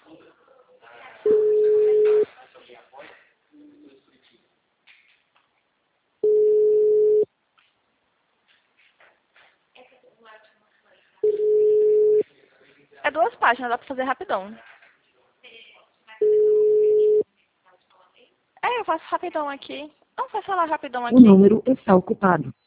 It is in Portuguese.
É 2 páginas, dá pra fazer rapidão. É, eu faço rapidão aqui. Não, faça lá rapidão O aqui. número está ocupado.